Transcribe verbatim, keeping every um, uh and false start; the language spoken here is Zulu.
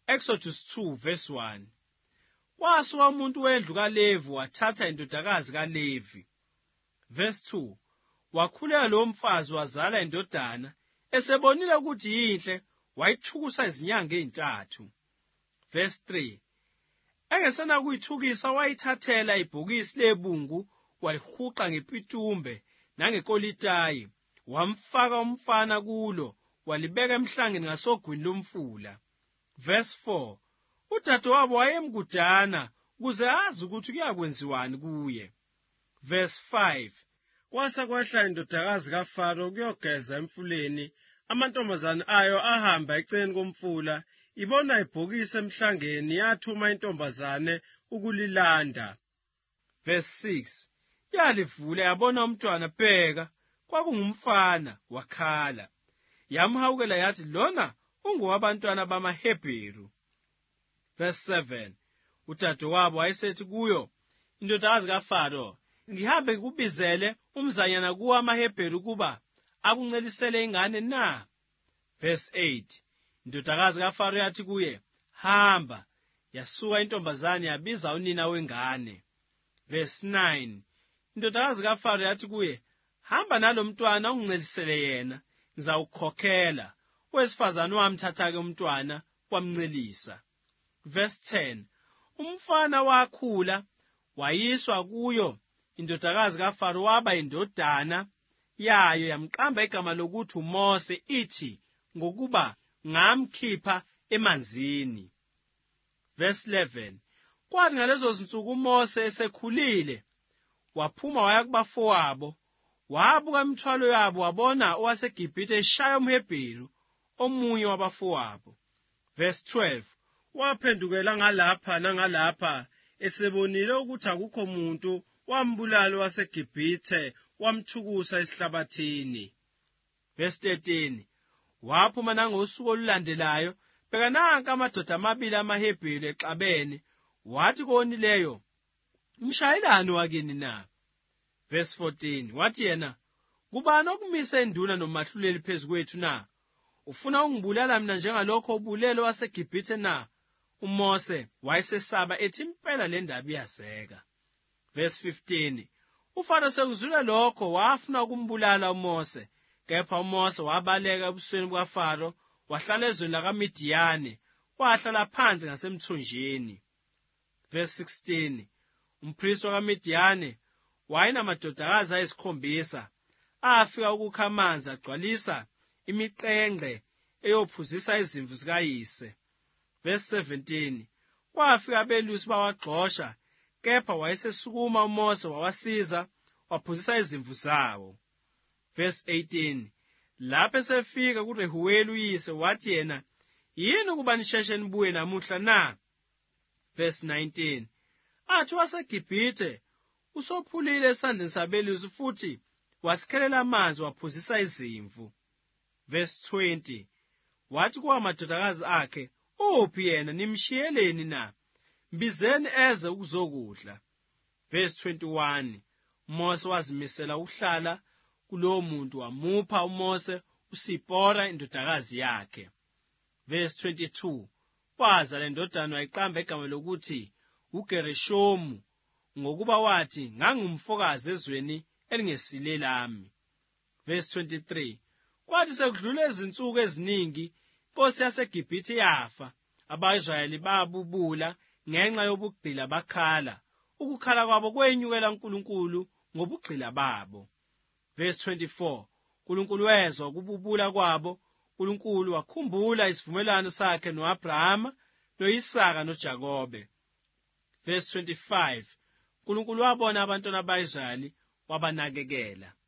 Exodus two verse one. Kwasuka umuntu wendlu kaLevi wathatha indodakazi kaLevi. Verse two. Wakhulela lo mfazi wazala indodana, esebonile ukuthi yinhle, wayithukusa izinyanga ezintathu. Verse three. Engesena kuyithukisa wayithathela ibhokisi lebungu, walihuqa ngepitumbe nangekolitayi, wamfaka umfana kulo, walibeka emhlangeni ngasogwini lomfula. Verse four. Udadewabo wayemgudana ukuze azi ukuthi kuyakwenziwani kuye. Verse five. Kwasa kwehla indodakazi kaFaro kuyogeza emfuleni, amantombazane ayo ahamba eceleni komfula, ibona ibhokisi emhlangeni, yathuma intombazane ukulilanda. Verse six. Yalivula yabona umntwana, bheka kwakungumfana, wakhala. Yamhawukela yathi, lona ungowabantwana bamaHebheru. Verse seven. Udadewabo wayesethi kuyo, indodakazi kaFaro, ngihambe ngikubizele umzanyana kuwo amaHebheru kuba akuncelisele ingane na? Verse eight. Indodakazi kaFaro yathi kuye, hamba. Yasuka intombazane yabiza unina wengane. Verse nine. Indodakazi kaFaro yathi kuye, hamba nalomntwana ungicelisele yena, ngizawukhokhela. Owesifazane wamthatha-ke umntwana wamncelisa. Verse ten. Umfana wakhula, wayiswa kuyo indodakazi kaFaro, waba indodana yayo, yamqamba igama lokuthi uMose, ithi ngokuba ngamkhipha emanzini. Verse eleven. Kwathi ngalezo zinsuku uMose esekhulile, waphuma waya kubafowabo, wabuka imithwalo yabo, wabona owaseGibhithe eshaya umHebheru omunye wabafowabo. Verse twelve. Waphendukela ngalapha nangalapha, esebonile ukuthi akukho muntu, wambulala waseGibhithe, wamthukusa esihlabathini. Verse thirteen. Waphuma nangosuku olulandelayo, bheka nanka amadoda amabili amaHebheru exabene, wathi konileyo, umshayelani wakini na? Verse fourteen. Wathi yena, kubani okumise induna nomahluleli phezu kwethu na? Ufuna ungibulala mina njengalokho ubulele waseGibhithe na? uMose wayesesaba ethi impela le ndaba iyazeka. Verse fifteen. UFaro sekuzwile lokho wafuna ukumbulala uMose, kepha uMose wabaleka ebusweni bukaFaro, wahlala ezweni lakaMidiyani, wahlala phansi ngasemthonjeni. Verse sixteen. Umpristi wakaMidiyani wayenamadodakazi ayisikhombisa, afika ukukha amanzi, agcwalisa imiqengqe eyophuzisa izimvu zikayise. Verse seventeen. Kwafika abelusi bawagxosha, kepha wayesesukuma uMose wawasiza, waphuzisa izimvu zawo. Verse eighteen. Lapho esefika kuRehuweli uyise, wathi yena, yini ukuba nisheshe nibuye namuhla na? Verse nineteen. Athi waseGibhithe usophulile esandleni sabelusi, futhi wasikhelela amanzi, waphuzisa izimvu. Verse twenty. Wathi kuwa amadodakazi akhe, uphi yena, nimshiyeleni na? Mbizeni eze ukuzokudla. Verse twenty-one. uMose wazimisela ukuhlala kulowo muntu, wamupha uMose uSipora indodakazi yakhe. Verse twenty-two. Wazala indodana wayiqamba igama lokuthi uGereshomu, ngokuba wathi, ngangumfokazi ezweni elingesile lami. Verse twenty-three. Kwathi sekudlule izinsuku eziningi, inkosi yaseGibhithe yafa, abaIsrayeli babubula ngenxa yobugqila bakhala, ukukhala kwabo kwenyukela uNkulunkulu ngobugqila babo. Verse twenty-four. uNkulunkulu wezwa ukububula kwabo, uNkulunkulu wakhumbula isivumelwano sakhe noAbrahama, noIsaka noJakobe. Verse twenty-five. uNkulunkulu wabona abantwana bakaIsrayeli, wabanakekela.